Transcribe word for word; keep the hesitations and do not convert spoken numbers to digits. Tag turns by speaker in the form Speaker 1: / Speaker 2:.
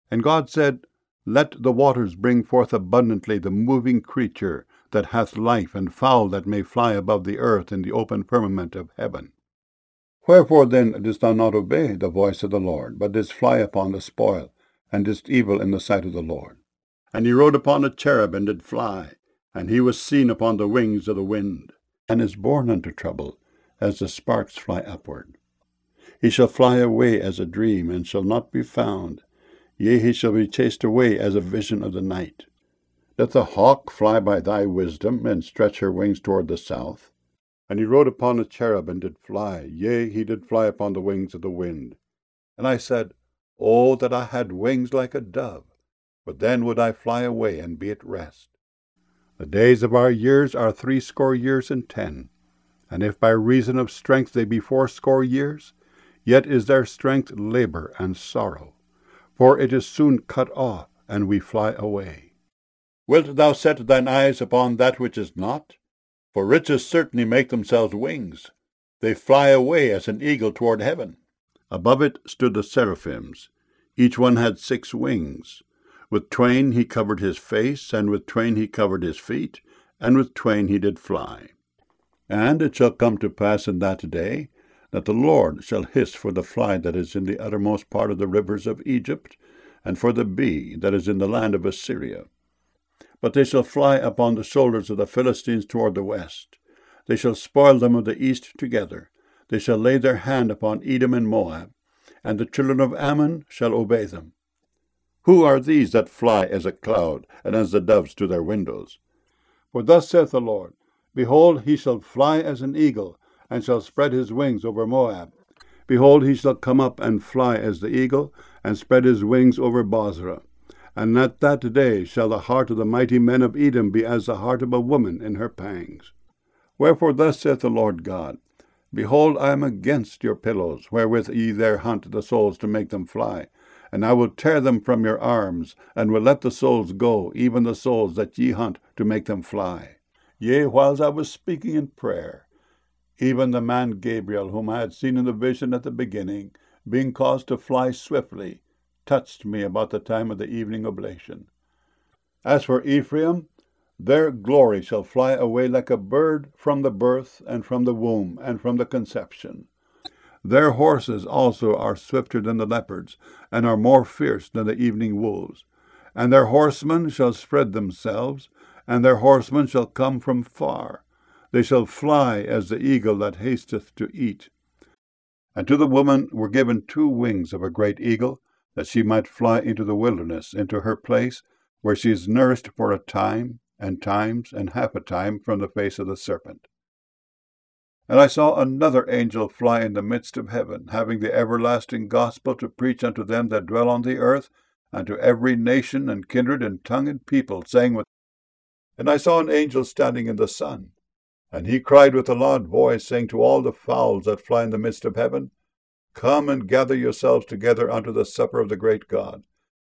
Speaker 1: And God said, Let the waters bring forth abundantly the moving creature that hath life, and fowl that may fly above the earth in the open firmament of heaven. Wherefore then didst thou not obey the voice of the Lord, but didst fly upon the spoil, and didst evil in the sight of the Lord? And he rode upon a cherub, and did fly, and he was seen upon the wings of the wind, and is born unto trouble, as the sparks fly upward. He shall fly away as a dream, and shall not be found. Yea, he shall be chased away as a vision of the night. Doth the hawk fly by thy wisdom, and stretch her wings toward the south? And he rode upon a cherub, and did fly, yea, he did fly upon the wings of the wind. And I said, Oh, that I had wings like a dove! But then would I fly away, and be at rest. The days of our years are threescore years and ten. And if by reason of strength they be fourscore years, yet is their strength labor and sorrow. For it is soon cut off, and we fly away. Wilt thou set thine eyes upon that which is not? For riches certainly make themselves wings. They fly away as an eagle toward heaven. Above it stood the seraphims. Each one had six wings. With twain he covered his face, and with twain he covered his feet, and with twain he did fly. And it shall come to pass in that day, that the Lord shall hiss for the fly that is in the uttermost part of the rivers of Egypt, and for the bee that is in the land of Assyria. But they shall fly upon the shoulders of the Philistines toward the west. They shall spoil them of the east together. They shall lay their hand upon Edom and Moab, and the children of Ammon shall obey them. Who are these that fly as a cloud, and as the doves to their windows? For thus saith the Lord, Behold, he shall fly as an eagle, and shall spread his wings over Moab. Behold, he shall come up and fly as the eagle, and spread his wings over Bozrah. And at that day shall the heart of the mighty men of Edom be as the heart of a woman in her pangs. Wherefore thus saith the Lord God, Behold, I am against your pillows, wherewith ye there hunt the souls to make them fly. And I will tear them from your arms, and will let the souls go, even the souls that ye hunt to make them fly. Yea, whiles I was speaking in prayer, even the man Gabriel, whom I had seen in the vision at the beginning, being caused to fly swiftly, touched me about the time of the evening oblation. As for Ephraim, their glory shall fly away like a bird from the birth, and from the womb, and from the conception. Their horses also are swifter than the leopards, and are more fierce than the evening wolves. And their horsemen shall spread themselves, and their horsemen shall come from far. They shall fly as the eagle that hasteth to eat. And to the woman were given two wings of a great eagle, that she might fly into the wilderness, into her place, where she is nourished for a time, and times, and half a time from the face of the serpent. And I saw another angel fly in the midst of heaven, having the everlasting gospel to preach unto them that dwell on the earth, and to every nation, and kindred, and tongue, and people, saying with And I saw an angel standing in the sun, and he cried with a loud voice, saying to all the fowls that fly in the midst of heaven, Come and gather yourselves together unto the supper of the great God,